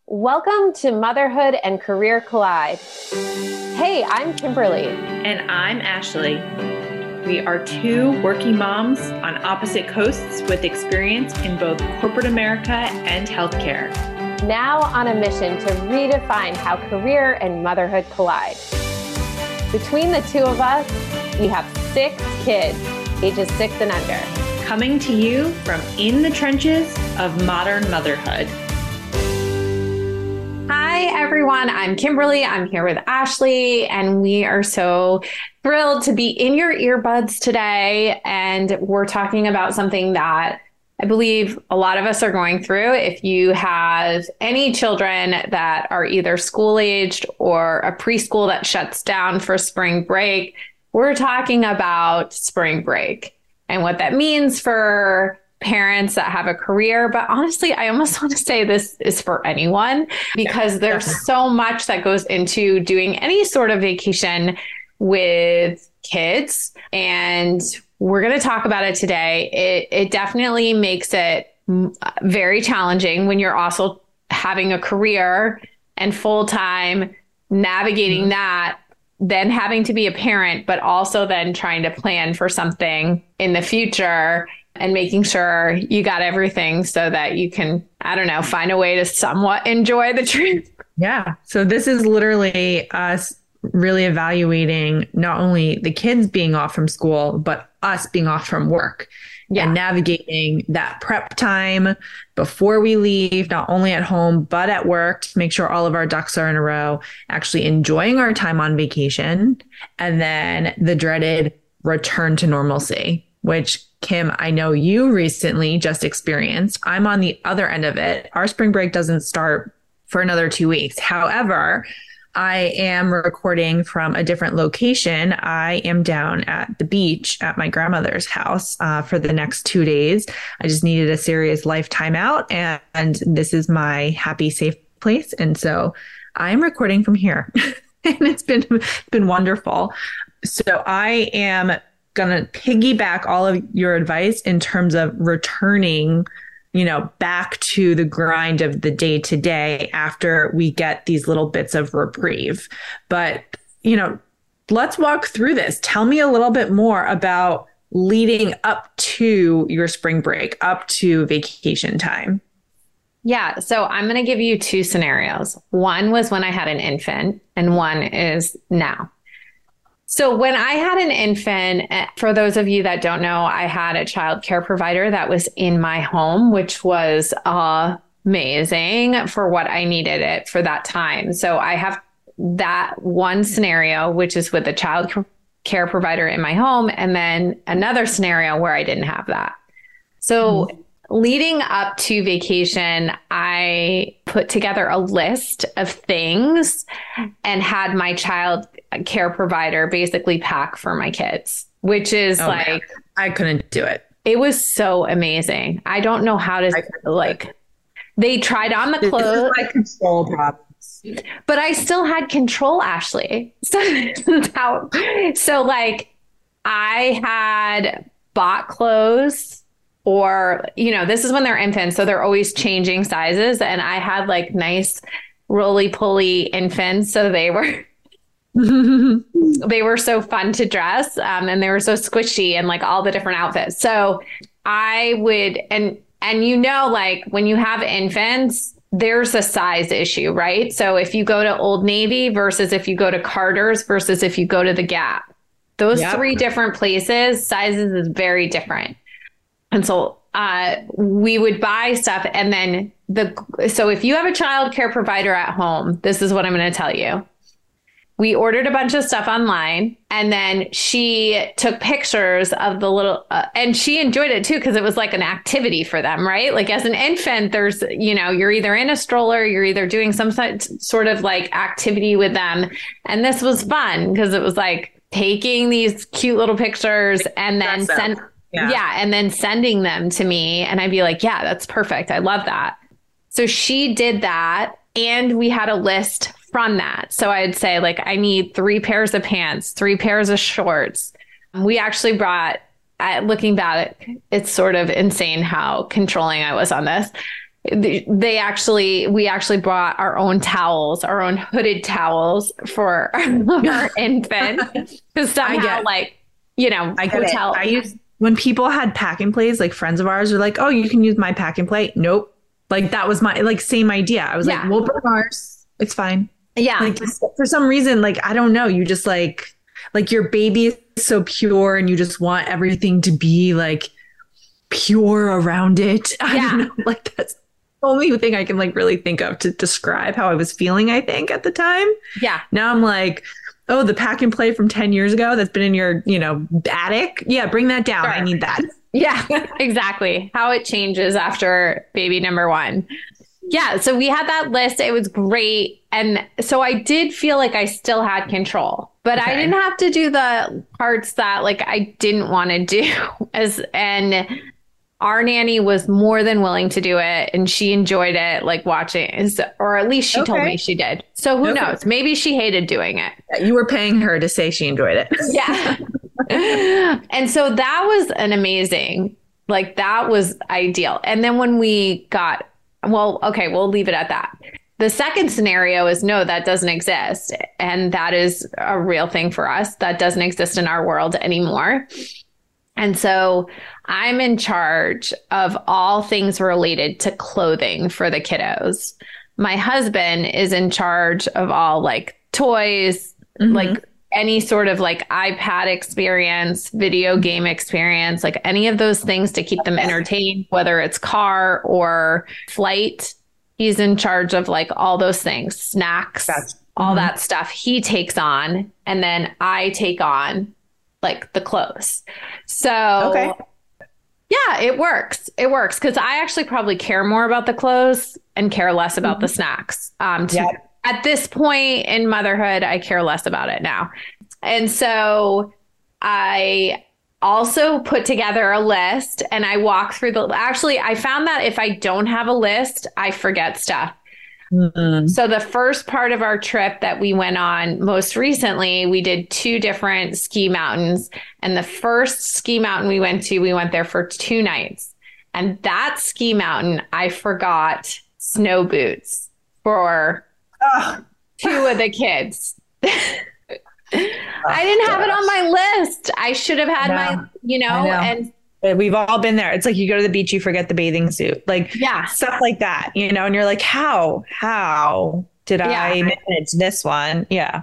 Welcome to Motherhood and Career Collide. Hey, I'm Kimberly. And I'm Ashley. We are two working moms on opposite coasts with experience in both corporate America and healthcare. Now on a mission to redefine how career and motherhood collide. Between the two of us, we have 6 kids, ages 6 and under. Coming to you from in the trenches of modern motherhood. Hi, everyone. I'm Kimberly. I'm here with Ashley, and we are so thrilled to be in your earbuds today. And we're talking about something that I believe a lot of us are going through. If you have any children that are either school-aged or a preschool that shuts down for spring break, we're talking about spring break and what that means for parents that have a career. But honestly, I almost want to say this is for anyone because there's so much that goes into doing any sort of vacation with kids. And we're going to talk about it today. It definitely makes it very challenging when you're also having a career and full-time navigating that, then having to be a parent, but also then trying to plan for something in the future and making sure you got everything so that you can, I don't know, find a way to somewhat enjoy the trip. Yeah. So this is literally us really evaluating not only the kids being off from school, but us being off from work and navigating that prep time before we leave, not only at home, but at work to make sure all of our ducks are in a row, actually enjoying our time on vacation, and then the dreaded return to normalcy, which Kim, I know you recently just experienced. I'm on the other end of it. Our spring break doesn't start for another 2 weeks. However, I am recording from a different location. I am down at the beach at my grandmother's house for the next 2 days. I just needed a serious life timeout, and this is my happy, safe place. And so I'm recording from here, and it's been wonderful. So I am going to piggyback all of your advice in terms of returning, back to the grind of the day to day after we get these little bits of reprieve. But, let's walk through this. Tell me a little bit more about leading up to your spring break, up to vacation time. Yeah. So I'm going to give you 2 scenarios. One was when I had an infant, and one is now. So when I had an infant, for those of you that don't know, I had a child care provider that was in my home, which was amazing for what I needed it for that time. So I have that one scenario, which is with a child care provider in my home, and then another scenario where I didn't have that. So leading up to vacation, I put together a list of things and had my child care provider basically pack for my kids, which is man, I couldn't do it. It was so amazing. I don't know how to they tried on the clothes. This is my control problems. But I still had control, Ashley. So I had bought clothes, or, this is when they're infants, so they're always changing sizes. And I had nice roly-poly infants. So they were they were so fun to dress, and they were so squishy and all the different outfits. So I would, and when you have infants, there's a size issue, right? So if you go to Old Navy versus if you go to Carter's versus if you go to the Gap, those 3 different places, sizes is very different. And so we would buy stuff, and then so if you have a child care provider at home, this is what I'm going to tell you. We ordered a bunch of stuff online, and then she took pictures of the little, and she enjoyed it too, because it was like an activity for them, right? As an infant, there's, you're either in a stroller, you're either doing some sort of activity with them. And this was fun because it was taking these cute little pictures and then and then sending them to me. And I'd be like, yeah, that's perfect. I love that. So she did that. And we had a list from that. So I'd say I need 3 pairs of pants, 3 pairs of shorts. We actually brought, looking back, it's sort of insane how controlling I was on this. we actually brought our own towels, our own hooded towels for our infant. Because somehow, like, you know, I get hotel. I used when people had pack and plays, like friends of ours are like, oh, you can use my pack and play. Nope. Like that was my like same idea. I was like, we'll bring ours. It's fine. Yeah. Like for some reason, like, I don't know, you just like your baby is so pure and you just want everything to be like pure around it. I don't know. Like that's the only thing I can like really think of to describe how I was feeling, I think, at the time. Yeah. Now I'm like, oh, the pack and play from 10 years ago that's been in your, you know, attic. Yeah, bring that down. Sure. I need that. Yeah, exactly. How it changes after baby number one. Yeah. So we had that list. It was great. And so I did feel like I still had control, but I didn't have to do the parts that like I didn't want to do and our nanny was more than willing to do it. And she enjoyed it, like watching, or at least she told me she did. So who knows? Maybe she hated doing it. You were paying her to say she enjoyed it. Yeah. And so that was an amazing, like that was ideal. And then when we got, well, okay, we'll leave it at that. The second scenario is no, that doesn't exist. And that is a real thing for us. That doesn't exist in our world anymore. And so I'm in charge of all things related to clothing for the kiddos. My husband is in charge of all like toys, like any sort of like iPad experience, video game experience, like any of those things to keep them entertained, whether it's car or flight. He's in charge of like all those things, snacks, all that stuff he takes on. And then I take on like the clothes. So yeah, it works. It works because I actually probably care more about the clothes and care less about the snacks. At this point in motherhood, I care less about it now. And so I also put together a list and I walk through I found that if I don't have a list, I forget stuff. So the first part of our trip that we went on most recently, we did 2 different ski mountains. And the first ski mountain we went there for 2 nights. And that ski mountain, I forgot snow boots for 2 of the kids. I didn't have it on my list. I should have had my, and we've all been there. It's like you go to the beach, you forget the bathing suit, like stuff like that, and you're like, how did I manage this one? Yeah.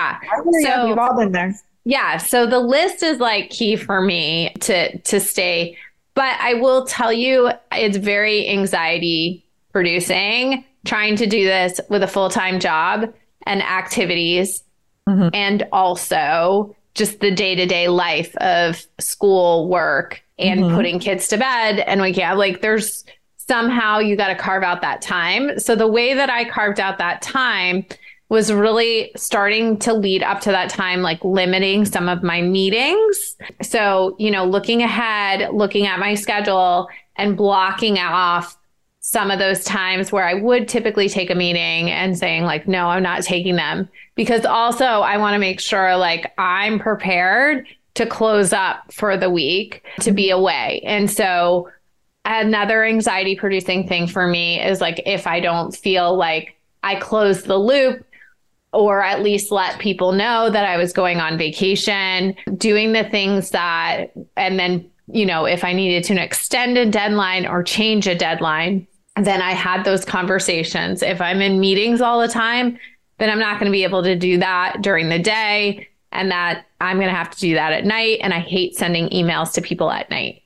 So we've all been there. Yeah. So the list is like key for me to stay, but I will tell you, it's very anxiety producing trying to do this with a full-time job and activities. And also just the day-to-day life of school, work, and putting kids to bed. And there's somehow you got to carve out that time. So the way that I carved out that time was really starting to lead up to that time, like limiting some of my meetings. So, looking ahead, looking at my schedule and blocking off some of those times where I would typically take a meeting and saying like, no, I'm not taking them. Because also I want to make sure like I'm prepared to close up for the week to be away. And so another anxiety producing thing for me is like, if I don't feel like I close the loop or at least let people know that I was going on vacation, doing the things that, and then, if I needed to extend a deadline or change a deadline, then I had those conversations. If I'm in meetings all the time, then I'm not going to be able to do that during the day, and that I'm going to have to do that at night. And I hate sending emails to people at night.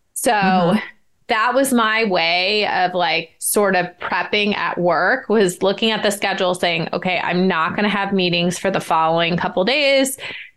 So that was my way of like sort of prepping at work, was looking at the schedule saying, okay, I'm not going to have meetings for the following couple days.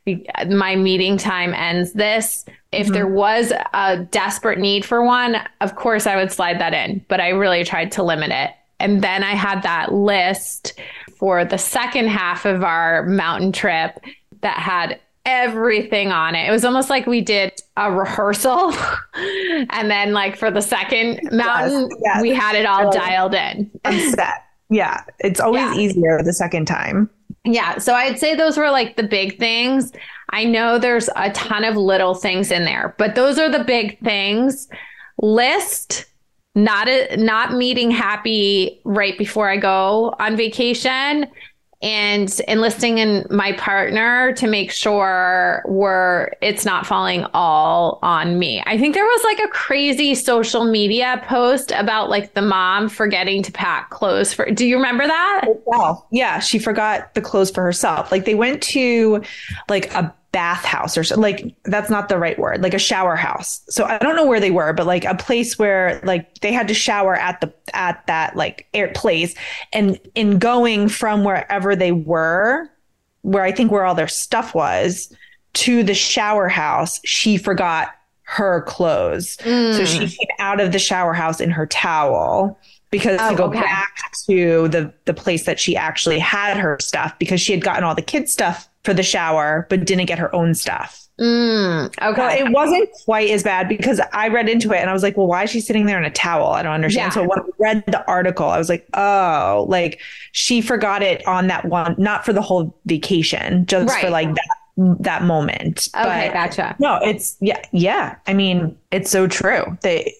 My meeting time ends this. If there was a desperate need for one, of course I would slide that in, but I really tried to limit it. And then I had that list for the second half of our mountain trip that had everything on it. It was almost like we did a rehearsal. And then like for the second mountain, we had it all dialed in. Set. Yeah. It's always easier the second time. Yeah. So I'd say those were like the big things. I know there's a ton of little things in there, but those are the big things. List, not meeting Happy right before I go on vacation, and enlisting in my partner to make sure it's not falling all on me. I think there was like a crazy social media post about like the mom forgetting to pack clothes do you remember that? Wow. Yeah, she forgot the clothes for herself. Like they went to like a bathhouse or so, like that's not the right word, like a shower house. So I don't know where they were, but like a place where like they had to shower at that like air place. And in going from wherever they were, where I think where all their stuff was, to the shower house, she forgot her clothes. So she came out of the shower house in her towel because to go back to the place that she actually had her stuff, because she had gotten all the kids' stuff for the shower, but didn't get her own stuff. Okay. Well, it wasn't quite as bad because I read into it and I was like, well, why is she sitting there in a towel? I don't understand. Yeah. So when I read the article, I was like, oh, like she forgot it on that one, not for the whole vacation, just for like that moment. Okay, but gotcha. No, it's yeah. I mean, it's so true.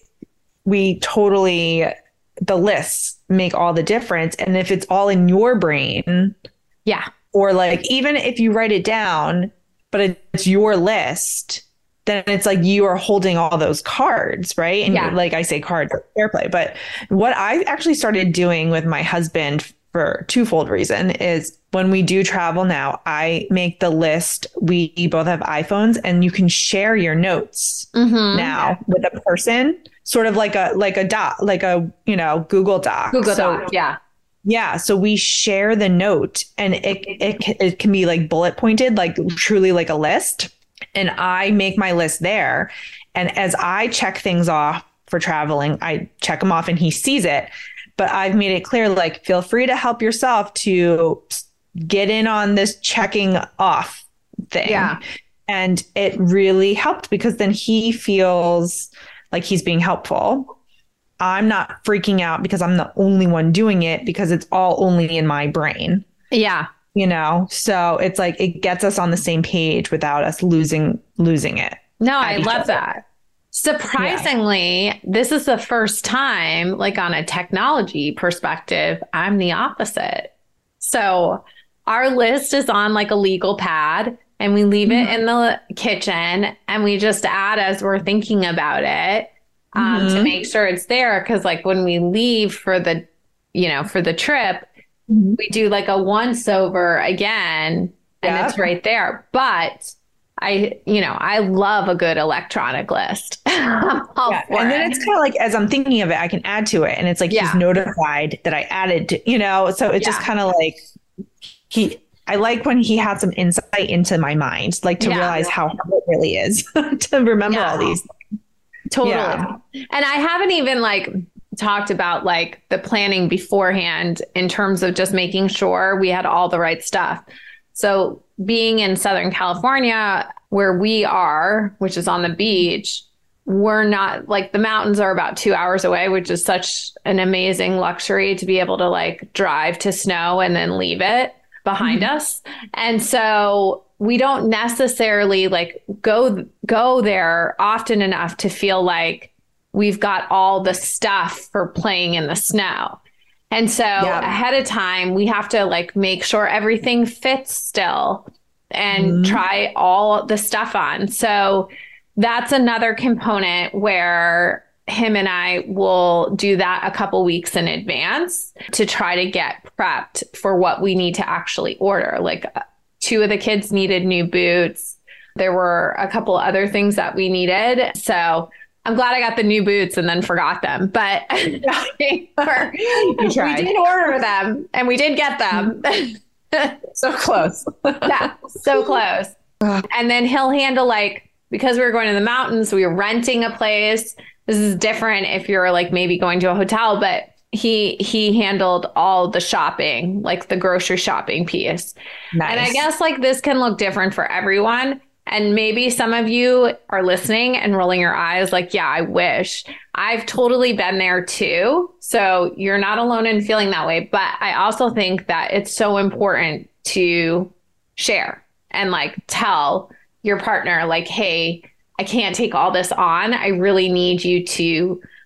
The lists make all the difference. And if it's all in your brain, yeah. Or like, even if you write it down, but it's your list, then it's like you are holding all those cards, right? And like I say cards, fair play. But what I actually started doing with my husband for twofold reason is when we do travel now, I make the list. We both have iPhones and you can share your notes now with a person, sort of like a Google Doc. Yeah. Yeah. So we share the note and it can be like bullet pointed, like truly like a list. And I make my list there. And as I check things off for traveling, I check them off and he sees it. But I've made it clear, like, feel free to help yourself to get in on this checking off thing. Yeah. And it really helped because then he feels like he's being helpful. I'm not freaking out because I'm the only one doing it because it's all only in my brain. Yeah. So it's like it gets us on the same page without us losing it. No, I love that. Surprisingly, this is the first time, like on a technology perspective, I'm the opposite. So our list is on like a legal pad and we leave it in the kitchen and we just add as we're thinking about it. To make sure it's there. Cause like when we leave for the trip, we do like a once over again and it's right there. But I love a good electronic list. And then it's kind of like, as I'm thinking of it, I can add to it. And it's like, he's notified that I added to, so it's just kind of like I like when he had some insight into my mind, like to realize how hard it really is to remember all these. Totally. Yeah. And I haven't even like talked about like the planning beforehand in terms of just making sure we had all the right stuff. So being in Southern California, where we are, which is on the beach, we're not like the mountains are about 2 hours away, which is such an amazing luxury to be able to like drive to snow and then leave it behind us. And so we don't necessarily like go there often enough to feel like we've got all the stuff for playing in the snow. And so ahead of time, we have to like make sure everything fits still and try all the stuff on. So that's another component where him and I will do that a couple weeks in advance to try to get prepped for what we need to actually order. Like 2 of the kids needed new boots. There were a couple other things that we needed. So I'm glad I got the new boots and then forgot them. But we did order them and we did get them. So close. Yeah, so close. And then he'll handle like, because we were going to the mountains, we were renting a place. This is different if you're like maybe going to a hotel, but he handled all the shopping, like the grocery shopping piece. Nice. And I guess like this can look different for everyone. And maybe some of you are listening and rolling your eyes like, yeah, I wish. I've totally been there too. So you're not alone in feeling that way. But I also think that it's so important to share and like tell your partner like, hey, I can't take all this on. I really need you to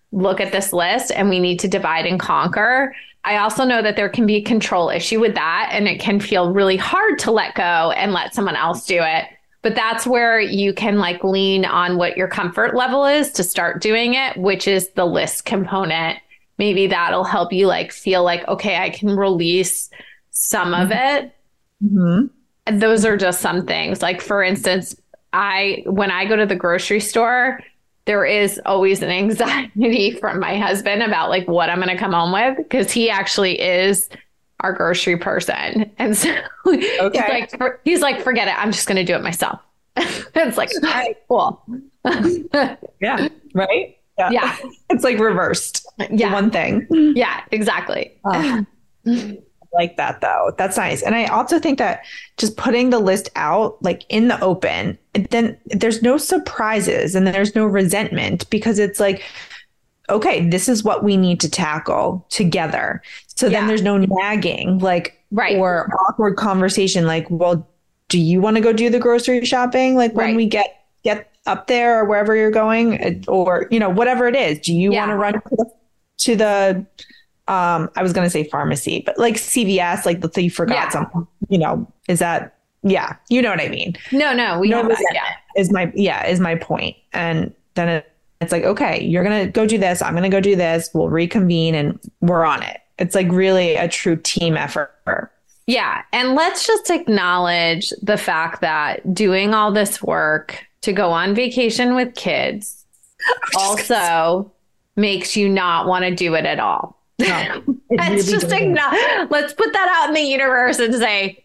look at this list and we need to divide and conquer. I also know that there can be a control issue with that, and it can feel really hard to let go and let someone else do it. But that's where you can like lean on what your comfort level is to start doing it, which is the list component. Maybe that'll help you like feel like, okay, I can release some of it. Mm-hmm. And those are just some things. Like, for instance, when I go to the grocery store, there is always an anxiety from my husband about like what I'm going to come home with, because he actually is our grocery person. And so he's like, forget it. I'm just going to do it myself. It's like, all right, cool. Yeah. Right. Yeah. It's like reversed. Yeah. One thing. Yeah, exactly. I like that though. That's nice. And I also think that just putting the list out like in the open, then there's no surprises and there's no resentment, because it's like, okay, this is what we need to tackle together. So then there's no nagging, like, or awkward conversation. Like, well, do you want to go do the grocery shopping? Like when we get up there or wherever you're going, or, you know, whatever it is, do you want to run to the I was going to say pharmacy, but like CVS, like let's say you forgot something, you know, is that, you know what I mean? No, we know is my point. And then it's like, okay, you're going to go do this. I'm going to go do this. We'll reconvene and we're on it. It's like really a true team effort. Yeah. And let's just acknowledge the fact that doing all this work to go on vacation with kids also makes you not want to do it at all. No, let's put that out in the universe and say,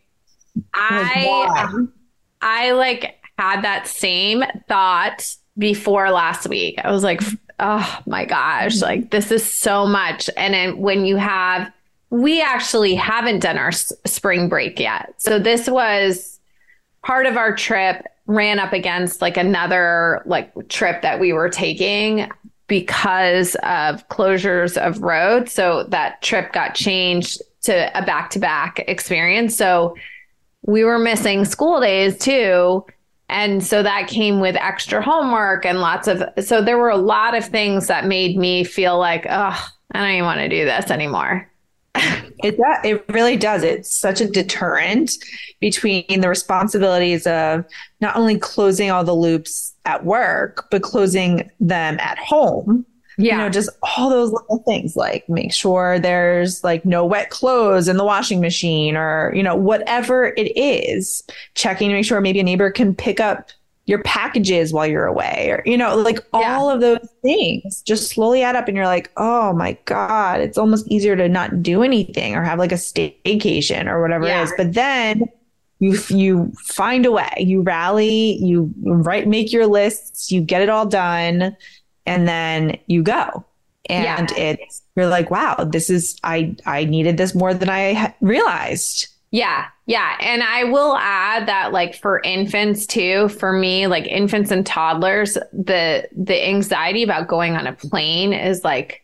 I like had that same thought before last week. I was like, oh my gosh, like this is so much. And then when we actually haven't done our spring break yet. So this was part of our trip, ran up against like another like trip that we were taking because of closures of roads. So that trip got changed to a back-to-back experience. So we were missing school days too. And so that came with extra homework and so there were a lot of things that made me feel like, oh, I don't even want to do this anymore. It really does. It's such a deterrent between the responsibilities of not only closing all the loops at work, but closing them at home. Yeah. You know, just all those little things, like make sure there's like no wet clothes in the washing machine, or, you know, whatever it is, checking to make sure maybe a neighbor can pick up your packages while you're away, or, you know, like all of those things just slowly add up, and you're like, oh my God, it's almost easier to not do anything or have like a staycation or whatever it is. But then you find a way, you rally, you make your lists, you get it all done, and then you go. And you're like, wow, I needed this more than I realized. Yeah. Yeah. And I will add that like for infants too, for me, like infants and toddlers, the anxiety about going on a plane is like,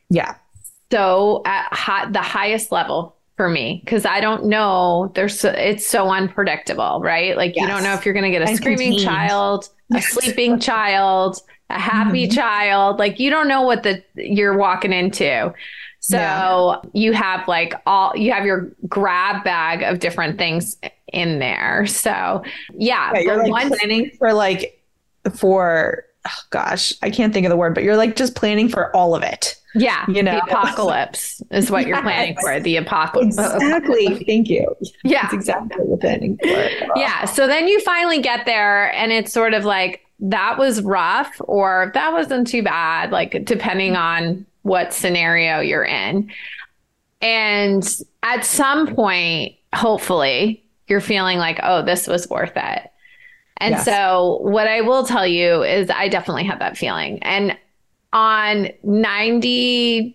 so at the highest level for me. Cause I don't know, it's so unpredictable, right? Like you don't know if you're going to get a screaming child, a sleeping child, a happy child. Like you don't know what you're walking into. So you have your grab bag of different things in there. So you're like planning for gosh, I can't think of the word, but you're like just planning for all of it. Yeah. You know, the apocalypse is what you're planning for. The apocalypse. Exactly. Thank you. Yeah. That's exactly what we're planning for. Yeah. So then you finally get there and it's sort of like, that was rough, or that wasn't too bad, like depending on what scenario you're in. And at some point, hopefully you're feeling like, oh, this was worth it. And so what I will tell you is I definitely had that feeling. And on 99%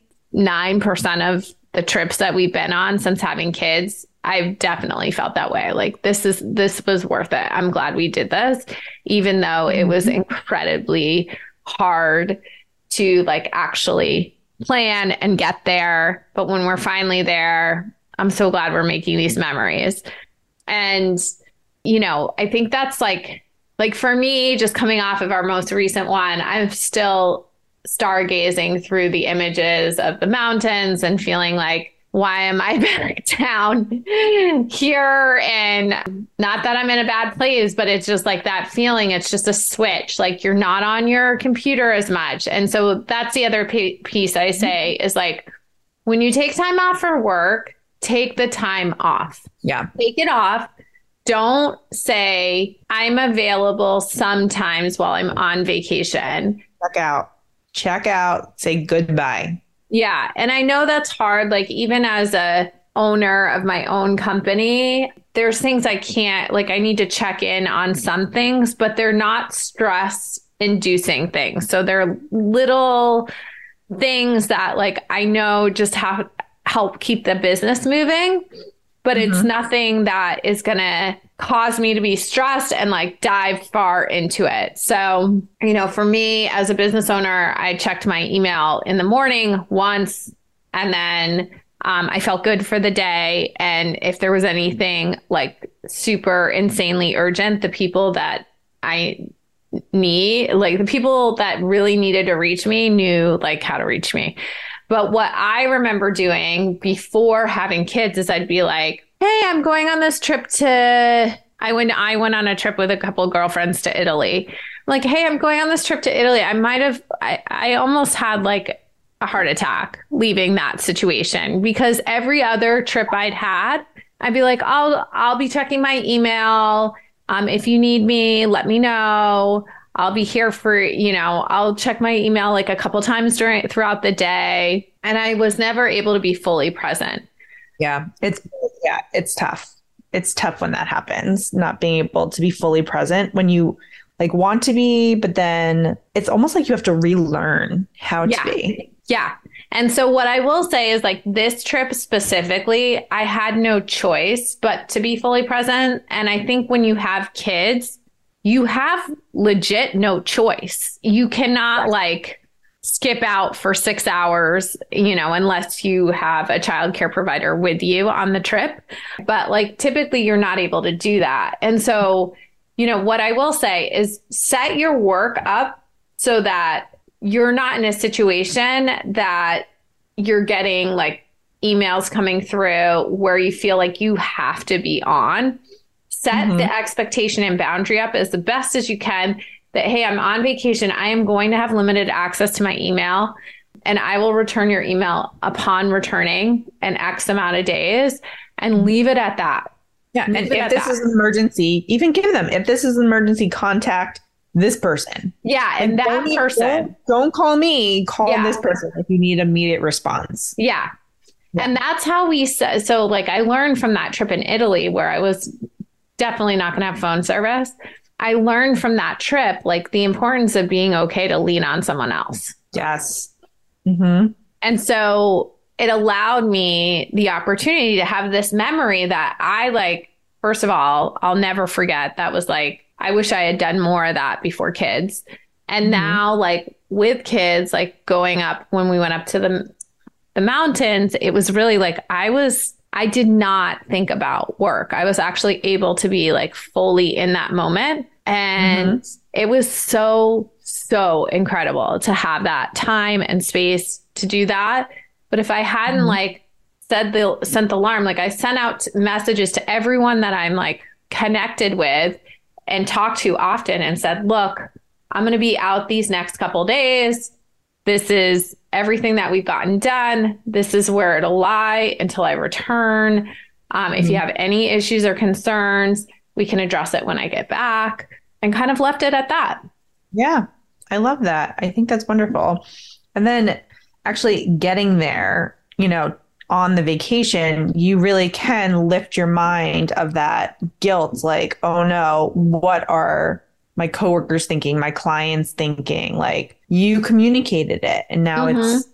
of the trips that we've been on since having kids, I've definitely felt that way. Like this was worth it. I'm glad we did this, even though it was incredibly hard to like actually plan and get there. But when we're finally there, I'm so glad we're making these memories. And, you know, I think that's like for me, just coming off of our most recent one, I'm still stargazing through the images of the mountains and feeling like, why am I back down here? And not that I'm in a bad place, but it's just like that feeling. It's just a switch. Like you're not on your computer as much. And so that's the other piece I say is like, when you take time off for work, take the time off. Yeah. Take it off. Don't say I'm available sometimes while I'm on vacation. Check out, say goodbye. Yeah. And I know that's hard. Like even as a owner of my own company, there's things I can't, like I need to check in on some things, but they're not stress inducing things. So they're little things that like I know just help keep the business moving, but it's nothing that is going to cause me to be stressed and like dive far into it. So, for me as a business owner, I checked my email in the morning once, and then I felt good for the day. And if there was anything like super insanely urgent, the people that I need, like the people that really needed to reach me knew like how to reach me. But what I remember doing before having kids is I'd be like, hey, I'm going on this trip I went on a trip with a couple of girlfriends to Italy. I'm like, hey, I'm going on this trip to Italy. I almost had like a heart attack leaving that situation, because every other trip I'd be like, I'll be checking my email. If you need me, let me know. I'll be here for, I'll check my email like a couple times throughout the day. And I was never able to be fully present. Yeah, it's tough. It's tough when that happens, not being able to be fully present when you like want to be, but then it's almost like you have to relearn how to be. Yeah. And so what I will say is like this trip specifically, I had no choice but to be fully present. And I think when you have kids, you have legit no choice. You cannot like skip out for 6 hours, unless you have a childcare provider with you on the trip. But like typically you're not able to do that. And so, what I will say is set your work up so that you're not in a situation that you're getting like emails coming through where you feel like you have to be on. Set the expectation and boundary up as the best as you can that, hey, I'm on vacation. I am going to have limited access to my email, and I will return your email upon returning in X amount of days, and leave it at that. Yeah. And if this is an emergency, even give them, if this is an emergency, contact this person. Yeah. And that person. Don't call me, call this person if you need immediate response. Yeah. And that's how so like I learned from that trip in Italy where I was definitely not going to have phone service. I learned from that trip, like the importance of being okay to lean on someone else. Yes. And so it allowed me the opportunity to have this memory that I like, first of all, I'll never forget. That was like, I wish I had done more of that before kids. And now like with kids, like going up, when we went up to the mountains, it was really like, I did not think about work. I was actually able to be like fully in that moment. And it was so, so incredible to have that time and space to do that. But if I hadn't like sent the alarm, like I sent out messages to everyone that I'm like connected with and talk to often and said, look, I'm going to be out these next couple of days. This is everything that we've gotten done. This is where it'll lie until I return. If you have any issues or concerns, we can address it when I get back, and kind of left it at that. Yeah, I love that. I think that's wonderful. And then actually getting there, on the vacation, you really can lift your mind of that guilt. Like, oh no, what are my coworkers thinking, my clients thinking? Like, you communicated it, and now it's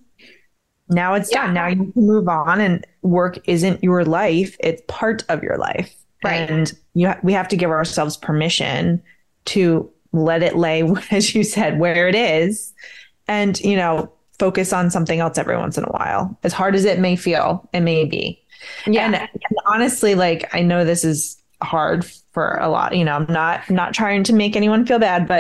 done. Now you can move on, and work isn't your life. It's part of your life. Right. And we have to give ourselves permission to let it lay, as you said, where it is, and, focus on something else every once in a while. As hard as it may feel, it may be. Yeah. And honestly, like, I know this is hard for a lot, I'm not trying to make anyone feel bad, but,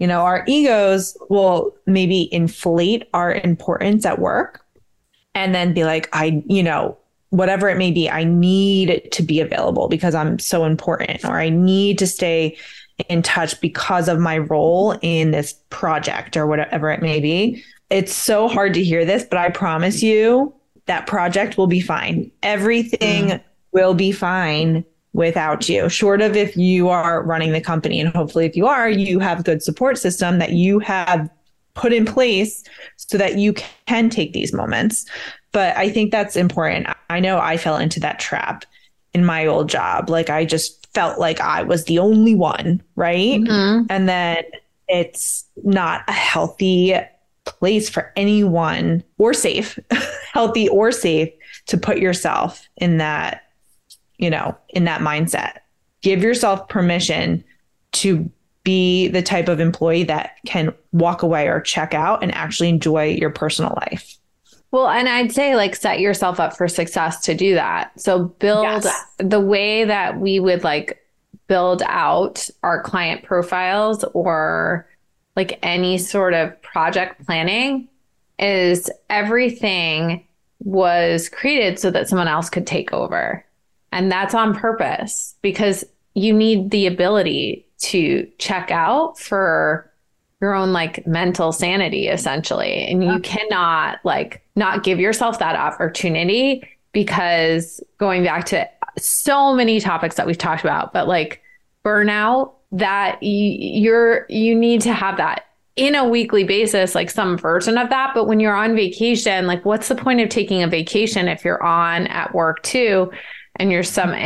Our egos will maybe inflate our importance at work and then be like, whatever it may be, I need to be available because I'm so important, or I need to stay in touch because of my role in this project or whatever it may be. It's so hard to hear this, but I promise you that project will be fine. Everything will be fine without you, short of if you are running the company. And hopefully if you are, you have a good support system that you have put in place so that you can take these moments. But I think that's important. I know I fell into that trap in my old job. Like I just felt like I was the only one, right? Mm-hmm. And then it's not a healthy place for anyone, or safe, healthy or safe, to put yourself in that, in that mindset. Give yourself permission to be the type of employee that can walk away or check out and actually enjoy your personal life. Well, and I'd say like set yourself up for success to do that. So build the way that we would like build out our client profiles or like any sort of project planning is everything was created so that someone else could take over. And that's on purpose because you need the ability to check out for your own like mental sanity, essentially. And you cannot like not give yourself that opportunity, because going back to so many topics that we've talked about, but like burnout, that you need to have that in a weekly basis, like some version of that. But when you're on vacation, like what's the point of taking a vacation if you're on at work too? And you're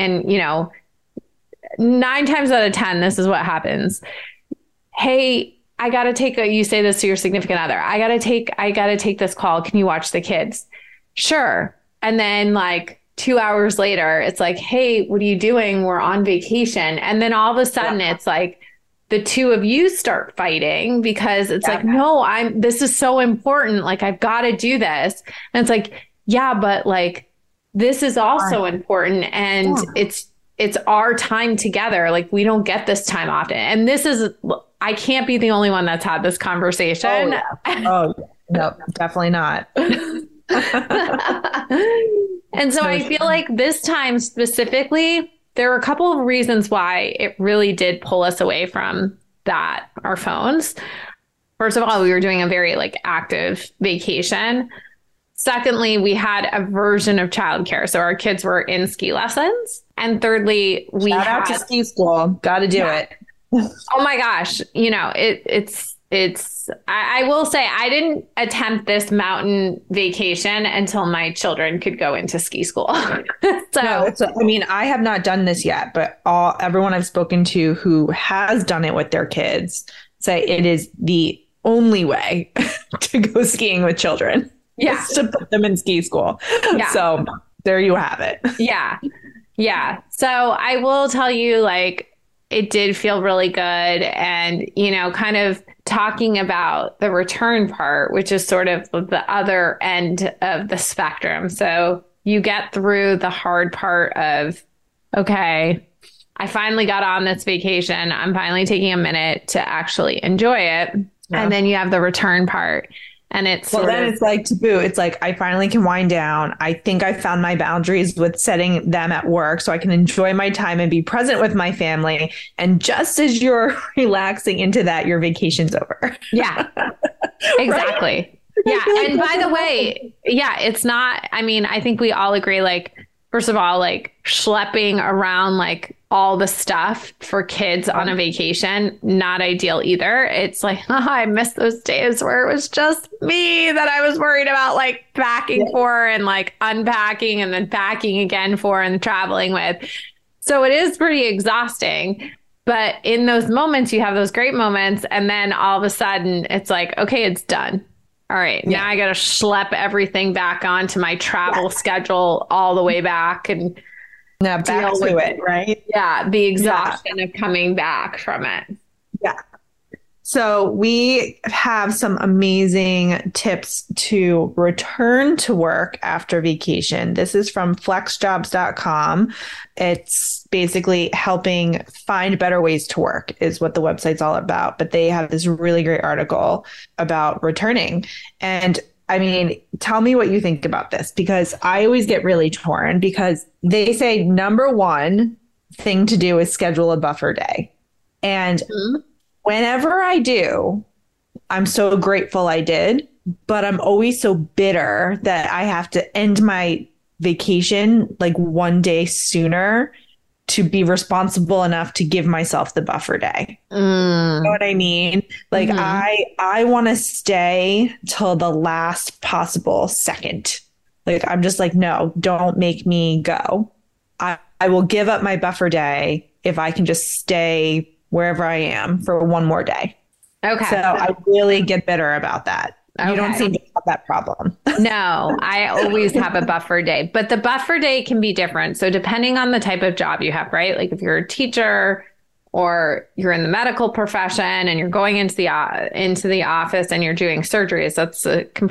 9 times out of 10, this is what happens. Hey, I got to take you say this to your significant other. I got to take this call. Can you watch the kids? Sure. And then like 2 hours later, it's like, hey, what are you doing? We're on vacation. And then all of a sudden it's like the two of you start fighting because it's like, no, this is so important. Like, I've got to do this. And it's like, yeah, but like, this is also important. And it's our time together. Like, we don't get this time often. And I can't be the only one that's had this conversation. No, definitely not. And so I feel like this time specifically, there were a couple of reasons why it really did pull us away from our phones. First of all, we were doing a very like active vacation. Secondly, we had a version of childcare. So our kids were in ski lessons. And thirdly, Shout out to ski school. Got to do it. Oh my gosh. I will say I didn't attempt this mountain vacation until my children could go into ski school. I have not done this yet, but everyone I've spoken to who has done it with their kids say it is the only way to go skiing with children. Yeah. To put them in ski school. Yeah. So there you have it. Yeah. Yeah. So I will tell you, like, it did feel really good. And, kind of talking about the return part, which is sort of the other end of the spectrum. So you get through the hard part of, okay, I finally got on this vacation. I'm finally taking a minute to actually enjoy it. Yeah. And then you have the return part. And it's it's like taboo. It's like, I finally can wind down. I think I found my boundaries with setting them at work so I can enjoy my time and be present with my family. And just as you're relaxing into that, your vacation's over. Yeah, exactly. Right? Yeah. And by the way, it's not, I think we all agree, like, first of all, like schlepping around like all the stuff for kids on a vacation, not ideal either. It's like, I miss those days where it was just me that I was worried about like packing for and like unpacking and then packing again for and traveling with. So it is pretty exhausting. But in those moments, you have those great moments. And then all of a sudden it's like, okay, it's done. All right. Now I got to schlep everything back onto my travel schedule all the way back and back to it, right? Yeah. The exhaustion of coming back from it. Yeah. So we have some amazing tips to return to work after vacation. This is from flexjobs.com. It's basically helping find better ways to work is what the website's all about. But they have this really great article about returning. And I mean, tell me what you think about this, because I always get really torn because they say number one thing to do is schedule a buffer day. And whenever I do, I'm so grateful I did, but I'm always so bitter that I have to end my vacation like one day sooner to be responsible enough to give myself the buffer day. You know what I mean? Like I want to stay till the last possible second. Like I'm just like, no, don't make me go. I will give up my buffer day if I can just stay wherever I am for one more day. Okay. So I really get bitter about that. Okay. You don't seem to have that problem. No, I always have a buffer day, but the buffer day can be different. So depending on the type of job you have, right? Like if you're a teacher or you're in the medical profession and you're going into the office and you're doing surgeries, that's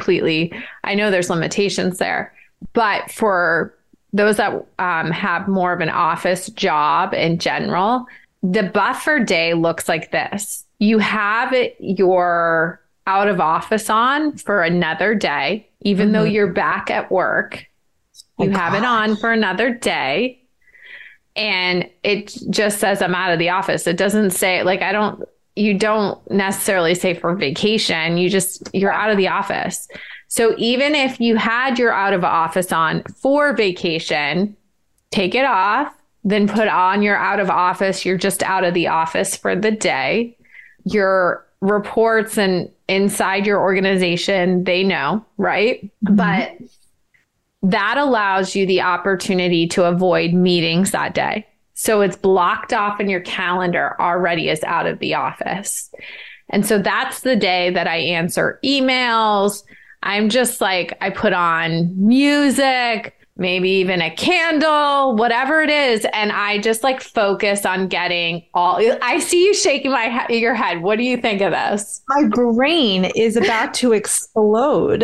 I know there's limitations there, but for those that have more of an office job in general, the buffer day looks like this. You have your out of office on for another day, even though you're back at work. You have it on for another day. And it just says I'm out of the office. It doesn't say you don't necessarily say for vacation. You're out of the office. So even if you had your out of office on for vacation, take it off, then put on your out of office. You're just out of the office for the day. Your reports and inside your organization, they know, right? But that allows you the opportunity to avoid meetings that day. So it's blocked off in your calendar already as out of the office. And so that's the day that I answer emails. I'm just like, I put on music, maybe even a candle, whatever it is. And I just like focus on getting I see you shaking your head. What do you think of this? My brain is about to explode.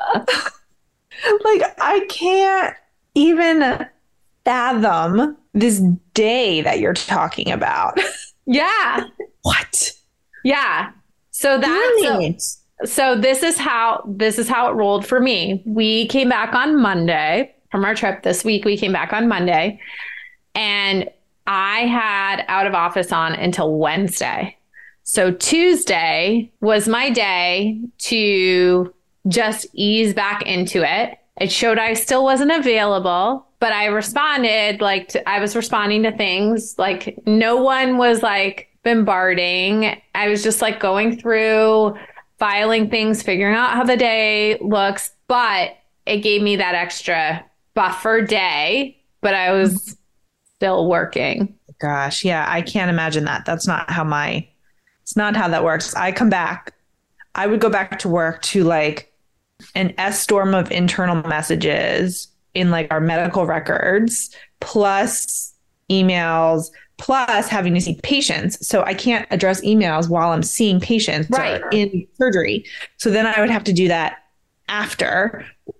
Like I can't even fathom this day that you're talking about. Yeah. What? Yeah. So that's, so this is how it rolled for me. We came back on Monday. From our trip this week, we came back on Monday and I had out of office on until Wednesday. So Tuesday was my day to just ease back into it. It showed I still wasn't available, but I responded I was responding to things like no one was like bombarding. I was just like going through, filing things, figuring out how the day looks, but it gave me that extra buffer day, but I was still working. Gosh, yeah, I can't imagine that. It's not how that works. I come back, I would go back to work to like an S storm of internal messages in like our medical records, plus emails, plus having to see patients. So I can't address emails while I'm seeing patients or in surgery. So then I would have to do that after,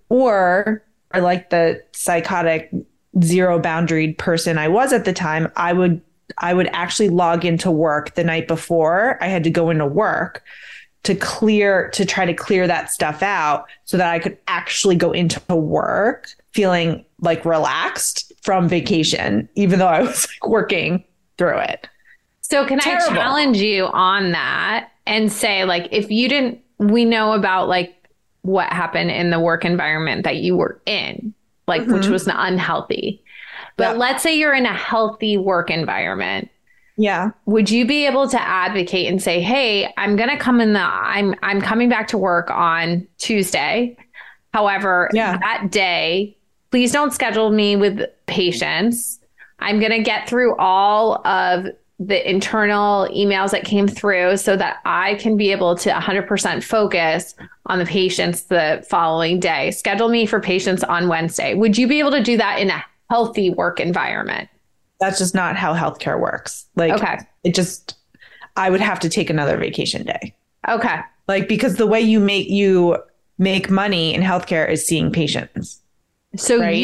or like the psychotic zero boundaried person I was at the time, I would actually log into work the night before I had to go into work to try to clear that stuff out so that I could actually go into work feeling like relaxed from vacation, even though I was like working through it. So can I challenge you on that and say, like, we know about like what happened in the work environment that you were in, like, which was unhealthy. But let's say you're in a healthy work environment. Yeah. Would you be able to advocate and say, hey, I'm coming back to work on Tuesday. However, that day, please don't schedule me with patients. I'm going to get through all of the internal emails that came through so that I can be able to 100% focus on the patients the following day. Schedule me for patients on Wednesday. Would you be able to do that in a healthy work environment? That's just not how healthcare works. Like, I would have to take another vacation day. Okay. Like, because the way you make money in healthcare is seeing patients. So right?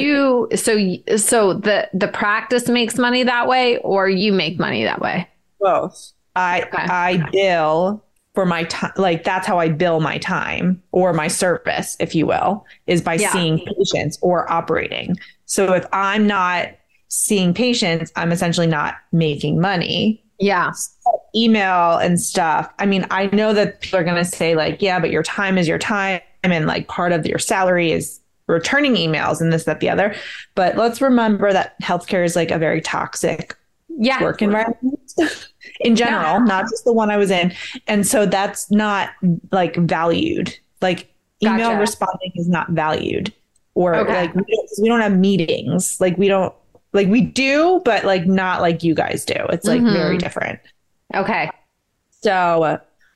the practice makes money that way, or you make money that way? Both. I bill for my time. Like, that's how I bill my time or my service, if you will, is by seeing patients or operating. So if I'm not seeing patients, I'm essentially not making money. Yeah. Email and stuff. I mean, I know that people are going to say like, yeah, but your time is your time. And like part of your salary is returning emails and this, that, the other. But let's remember that healthcare is like a very toxic work environment in general, not just the one I was in. And so that's not like valued. Like email responding is not valued, or like we don't have meetings. Like we don't, like we do, but like not like you guys do. It's like very different. Okay. So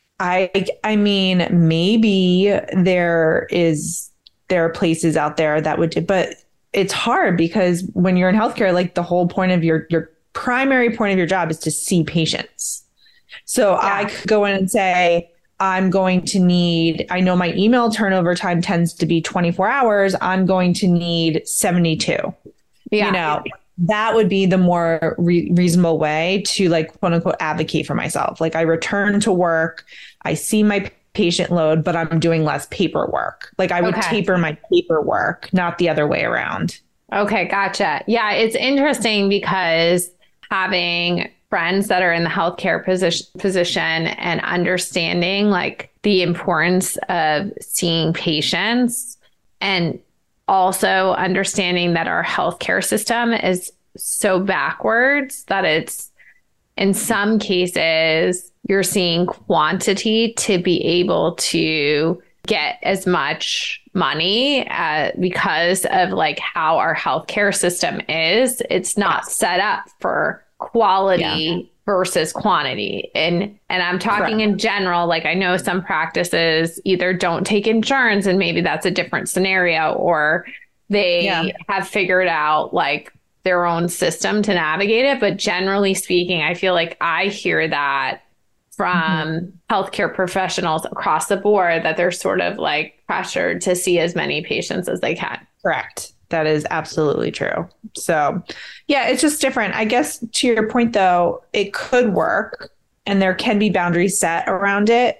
I mean, maybe there are places out there that would, but it's hard because when you're in healthcare, like the whole point of your primary point of your job is to see patients. So I could go in and say, I'm going to need, I know my email turnover time tends to be 24 hours. I'm going to need 72. You know, that would be the more reasonable way to like, quote unquote, advocate for myself. Like I return to work, I see my patient load, but I'm doing less paperwork. Like I would taper my paperwork, not the other way around. Okay. Gotcha. Yeah. It's interesting because having friends that are in the healthcare position and understanding like the importance of seeing patients, and also understanding that our healthcare system is so backwards that it's, in some cases, you're seeing quantity to be able to get as much money because of like how our healthcare system is. It's not set up for quality versus quantity. And I'm talking in general, like I know some practices either don't take insurance and maybe that's a different scenario, or they have figured out like their own system to navigate it. But generally speaking, I feel like I hear that from healthcare professionals across the board that they're sort of like pressured to see as many patients as they can. Correct. That is absolutely true. So yeah, it's just different. I guess to your point though, it could work and there can be boundaries set around it.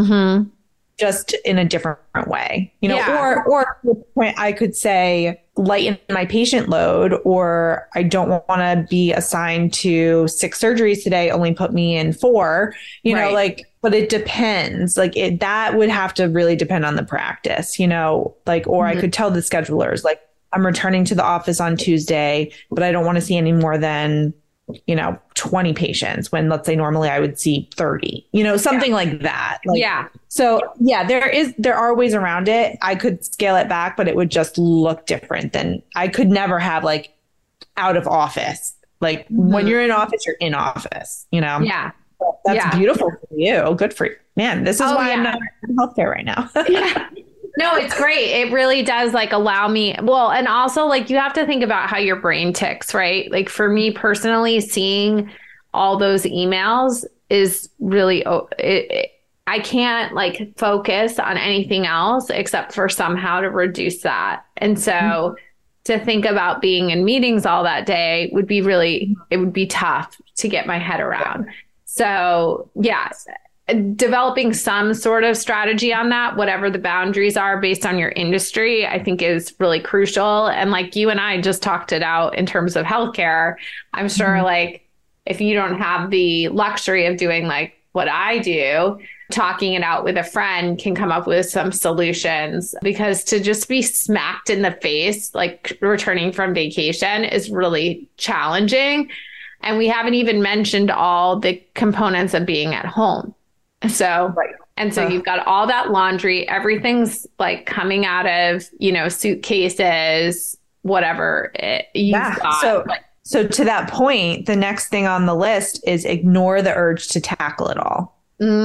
Just in a different way, you know, or to the point I could say lighten my patient load, or I don't want to be assigned to 6 surgeries today, only put me in 4, you know, like, but it depends. Like that would have to really depend on the practice, you know, like, or I could tell the schedulers, like, I'm returning to the office on Tuesday, but I don't want to see any more than, you know, 20 patients when, let's say, normally I would see 30, you know, something like that. Like, so yeah, there are ways around it. I could scale it back, but it would just look different than I could never have like out of office. Like when you're in office, you're in office, you know? Yeah. That's beautiful for you. Good for you, man. This is why I'm not in healthcare right now. No, it's great. It really does like allow me. Well, and also like you have to think about how your brain ticks, right? Like for me personally, seeing all those emails is really, I can't like focus on anything else except for somehow to reduce that. And so to think about being in meetings all that day would be really, it would be tough to get my head around. So yes. Developing some sort of strategy on that, whatever the boundaries are based on your industry, I think is really crucial. And like you and I just talked it out in terms of healthcare, I'm sure like if you don't have the luxury of doing like what I do, talking it out with a friend can come up with some solutions, because to just be smacked in the face, like returning from vacation, is really challenging. And we haven't even mentioned all the components of being at home. So, and so you've got all that laundry, everything's like coming out of, you know, suitcases, whatever you've got. So to that point, the next thing on the list is ignore the urge to tackle it all.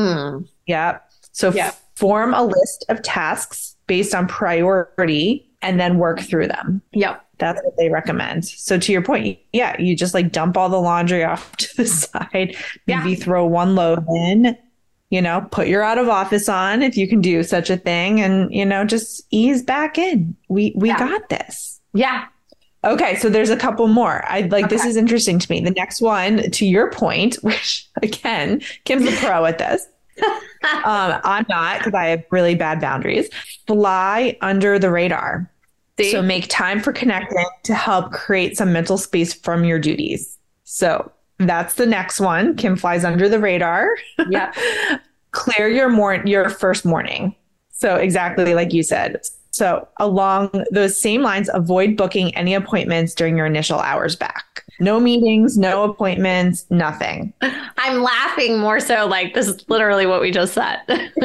Yeah. So form a list of tasks based on priority and then work through them. Yep. That's what they recommend. So to your point, yeah, you just like dump all the laundry off to the side, maybe throw one load in, put your out of office on if you can do such a thing, and, just ease back in. We got this. Yeah. Okay. So there's a couple more. This is interesting to me. The next one, to your point, which again, Kim's a pro at this. I'm not, because I have really bad boundaries. Fly under the radar. See? So make time for connecting to help create some mental space from your duties. So that's the next one. Kim flies under the radar. Yeah. Clear your first morning. So exactly like you said. So along those same lines, avoid booking any appointments during your initial hours back. No meetings, no appointments, nothing. I'm laughing more so like this is literally what we just said.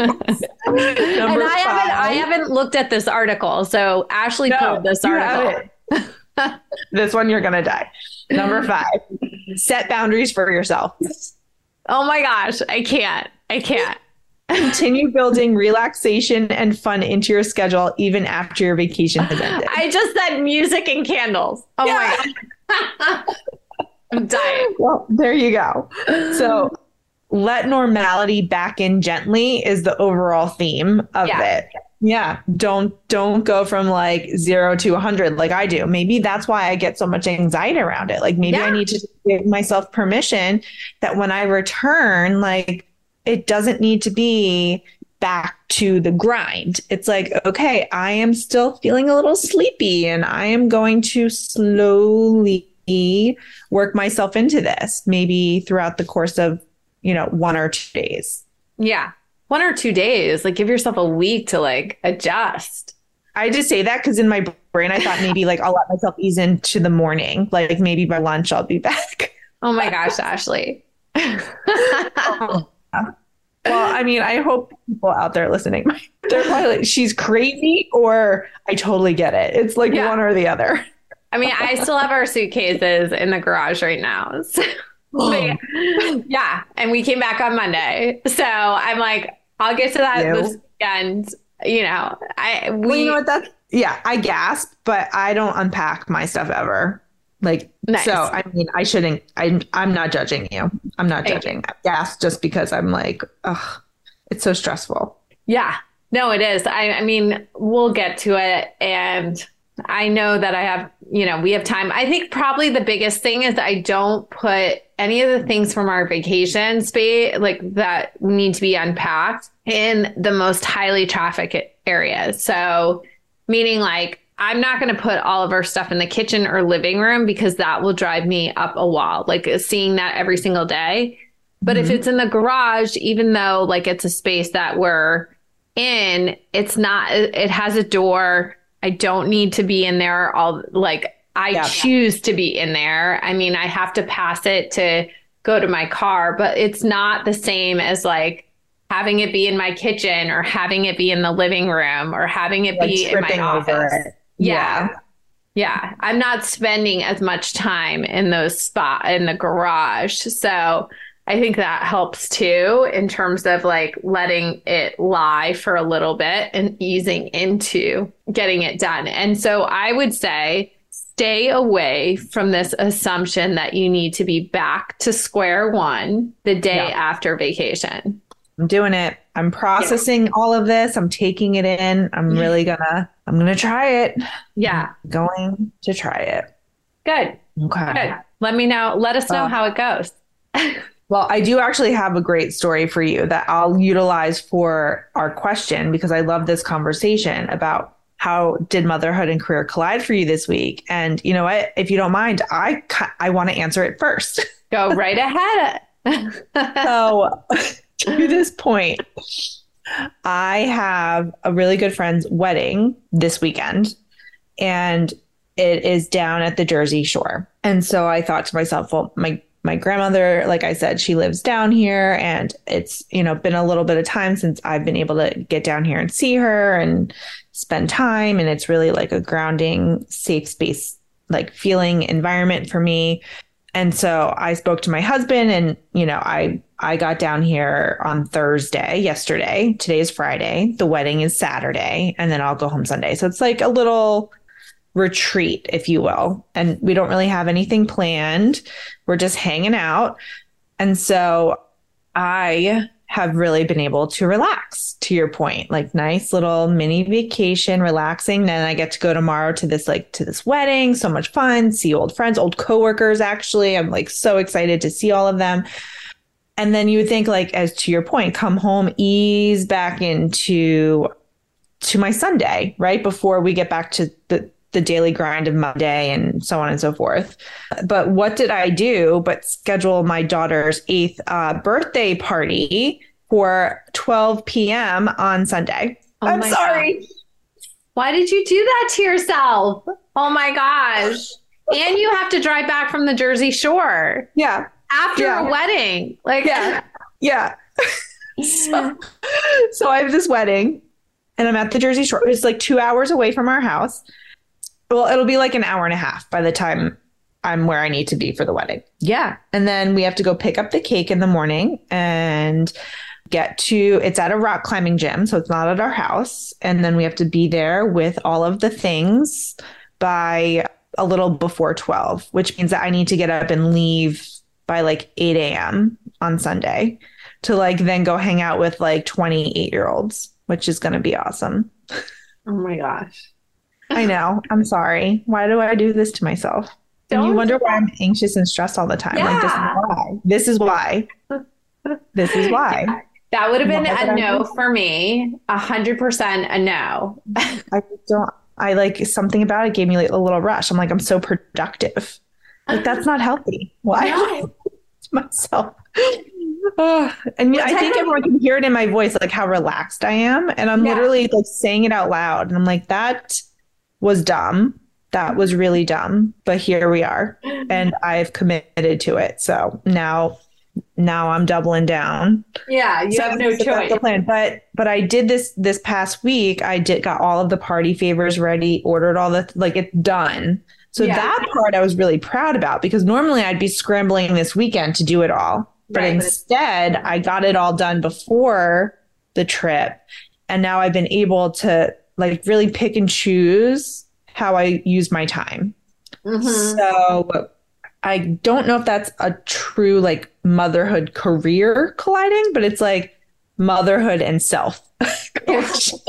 I haven't looked at this article. So Ashley pulled this article. This one, you're going to die. Number 5, set boundaries for yourself. Oh my gosh. I can't. Continue building relaxation and fun into your schedule even after your vacation has ended. I just said music and candles. Oh my God. I'm dying. Well, there you go. So let normality back in gently is the overall theme of it. Yeah. Don't go from like 0 to 100 like I do. Maybe that's why I get so much anxiety around it. Like maybe I need to give myself permission that when I return, like it doesn't need to be back to the grind. It's like, okay, I am still feeling a little sleepy and I am going to slowly work myself into this, maybe throughout the course of, 1 or 2 days. Yeah. 1 or 2 days, like give yourself a week to like adjust. I just say that because in my brain, I thought maybe like I'll let myself ease into the morning. Like maybe by lunch, I'll be back. Oh my gosh, Ashley. Well, I mean, I hope people out there listening, they're probably like, she's crazy or I totally get it. It's like one or the other. I mean, I still have our suitcases in the garage right now. So, yeah. And we came back on Monday. So I'm like, I'll get to that this weekend. You know what? I gasp, but I don't unpack my stuff ever. Like, nice. So, I mean, I shouldn't, I'm not judging you. I'm not judging. I gasp just because I'm like, ugh, it's so stressful. Yeah, no, it is. I mean, we'll get to it. And I know that I have, we have time. I think probably the biggest thing is I don't put any of the things from our vacation space, like that need to be unpacked in the most highly trafficked areas. So meaning like, I'm not going to put all of our stuff in the kitchen or living room because that will drive me up a wall, like seeing that every single day. But if it's in the garage, even though like it's a space that we're in, it's not, it has a door. I don't need to be in there I choose to be in there. I mean, I have to pass it to go to my car, but it's not the same as like having it be in my kitchen or having it be in the living room or having it be in my office. Yeah. I'm not spending as much time in those spots in the garage. So I think that helps too, in terms of like letting it lie for a little bit and easing into getting it done. And so I would say stay away from this assumption that you need to be back to square one the day after vacation. I'm doing it. I'm processing all of this. I'm taking it in. I'm really I'm going to try it. Yeah. I'm going to try it. Good. Okay. Good. Let us know how it goes. Well, I do actually have a great story for you that I'll utilize for our question, because I love this conversation about how did motherhood and career collide for you this week? And you know what? If you don't mind, I want to answer it first. Go right ahead. So to this point, I have a really good friend's wedding this weekend, and it is down at the Jersey Shore. And so I thought to myself, well, my grandmother, like I said, she lives down here, and it's, been a little bit of time since I've been able to get down here and see her and spend time. And it's really like a grounding, safe space, like feeling environment for me. And so I spoke to my husband, and, I got down here on yesterday. Today is Friday. The wedding is Saturday, and then I'll go home Sunday. So it's like a little retreat, if you will. And we don't really have anything planned. We're just hanging out. And so I have really been able to relax, to your point, like nice little mini vacation, relaxing. Then I get to go tomorrow to this wedding. So much fun, see old friends, old coworkers. Actually, I'm like so excited to see all of them. And then you would think, like, as to your point, come home, ease back into my Sunday, right? Before we get back to the daily grind of Monday and so on and so forth. But what did I do but schedule my daughter's 8th birthday party for 12 p.m. on Sunday? Oh, I'm sorry. God. Why did you do that to yourself? Oh my gosh. And you have to drive back from the Jersey Shore. Yeah. After a wedding. Like, yeah. So I have this wedding and I'm at the Jersey Shore. It's like 2 hours away from our house. Well, it'll be like an hour and a half by the time I'm where I need to be for the wedding. Yeah. And then we have to go pick up the cake in the morning and it's at a rock climbing gym. So it's not at our house. And then we have to be there with all of the things by a little before 12, which means that I need to get up and leave by like 8 a.m. on Sunday to like then go hang out with like 28-year-olds, which is going to be awesome. Oh my gosh. I know. I'm sorry. Why do I do this to myself? And you wonder why I'm anxious and stressed all the time. Yeah. Like, this is why. This is why. Yeah. That would have been a no for me. 100% a no. I like something about it gave me like a little rush. I'm like, I'm so productive. Like, that's not healthy. Why am I to myself? And I think everyone can hear it in my voice, like how relaxed I am. And I'm literally like saying it out loud. And I'm like, that was dumb. That was really dumb. But here we are. And I've committed to it. So now I'm doubling down. Yeah, you have no choice. The plan. But I did this past week. Got all of the party favors ready, ordered all it's done. So that part I was really proud about because normally I'd be scrambling this weekend to do it all. But instead, I got it all done before the trip. And now I've been able to like really pick and choose how I use my time. Mm-hmm. So I don't know if that's a true like motherhood career colliding, but it's like motherhood and self. Still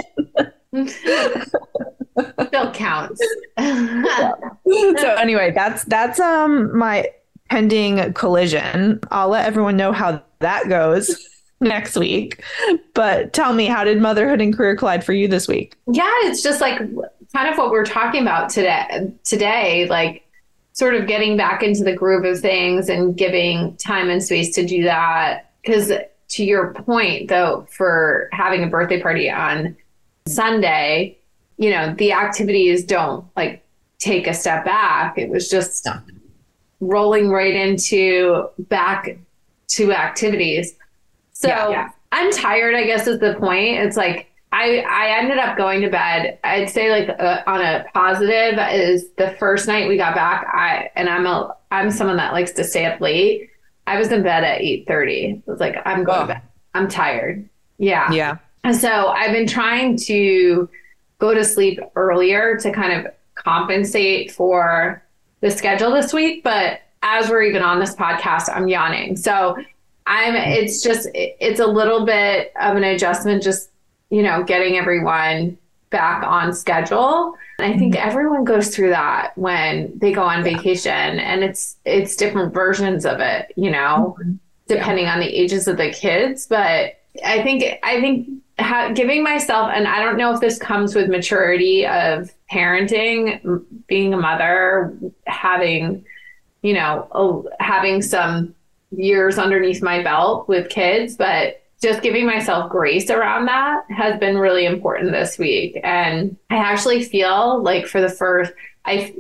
counts. So anyway, that's my pending collision. I'll let everyone know how that goes next week. But tell me, how did motherhood and career collide for you this week? Yeah, it's just like kind of what we're talking about today, like sort of getting back into the groove of things and giving time and space to do that. Because to your point, though, for having a birthday party on Sunday, the activities don't like take a step back. It was just rolling right into back to activities. So I'm tired, I guess is the point. It's like, I ended up going to bed. I'd say like on a positive is the first night we got back. I'm someone that likes to stay up late. I was in bed at 8:30. It was like, I'm going to bed. I'm tired. Yeah. Yeah. And so I've been trying to go to sleep earlier to kind of compensate for the schedule this week. But as we're even on this podcast, I'm yawning. So it's a little bit of an adjustment, just, getting everyone back on schedule. And I think everyone goes through that when they go on vacation, and it's different versions of it, depending on the ages of the kids. But I think giving myself, and I don't know if this comes with maturity of parenting, being a mother, having some years underneath my belt with kids, but just giving myself grace around that has been really important this week. And I actually feel like for the first, I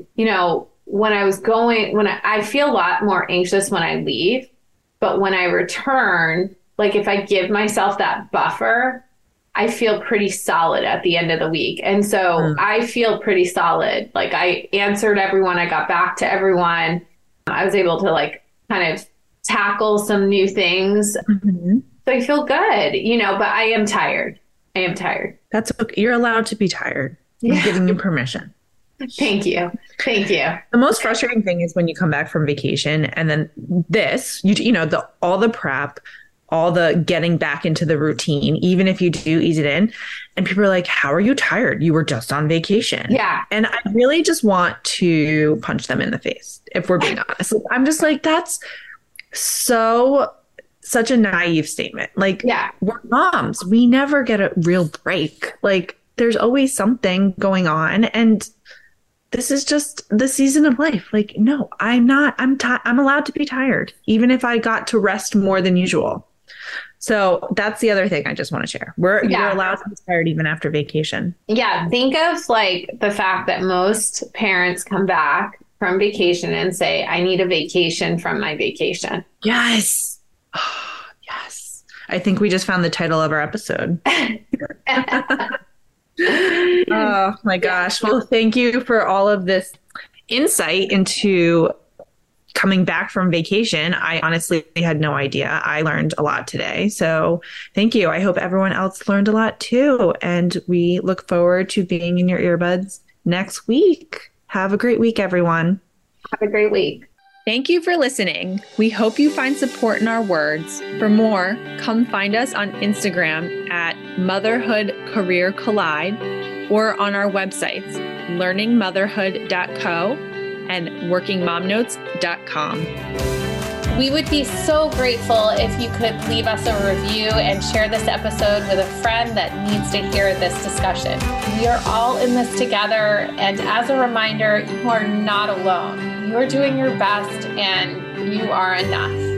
feel a lot more anxious when I leave, but when I return, like if I give myself that buffer, I feel pretty solid at the end of the week. And so I feel pretty solid. Like I answered everyone. I got back to everyone. I was able to like kind of tackle some new things. Mm-hmm. So I feel good, but I am tired. That's okay. You're allowed to be tired. I'm giving you permission. Thank you. Thank you. The most frustrating thing is when you come back from vacation and then all the prep, all the getting back into the routine, even if you do ease it in, and people are like, how are you tired? You were just on vacation. Yeah. And I really just want to punch them in the face, if we're being honest. I'm just like, that's such a naive statement. Like, yeah, we're moms. We never get a real break. Like, there's always something going on. And this is just the season of life. Like, no, I'm not. I'm allowed to be tired, even if I got to rest more than usual. So that's the other thing I just want to share. You're allowed to be tired even after vacation. Yeah. Think of like the fact that most parents come back from vacation and say, I need a vacation from my vacation. Yes. Yes. I think we just found the title of our episode. Oh my gosh. Well, thank you for all of this insight into coming back from vacation. I honestly had no idea. I learned a lot today. So thank you. I hope everyone else learned a lot too. And we look forward to being in your earbuds next week. Have a great week, everyone. Have a great week. Thank you for listening. We hope you find support in our words. For more, come find us on Instagram at Motherhood Career Collide or on our websites, learningmotherhood.co and workingmomnotes.com. We would be so grateful if you could leave us a review and share this episode with a friend that needs to hear this discussion. We are all in this together. And as a reminder, you are not alone. You are doing your best and you are enough.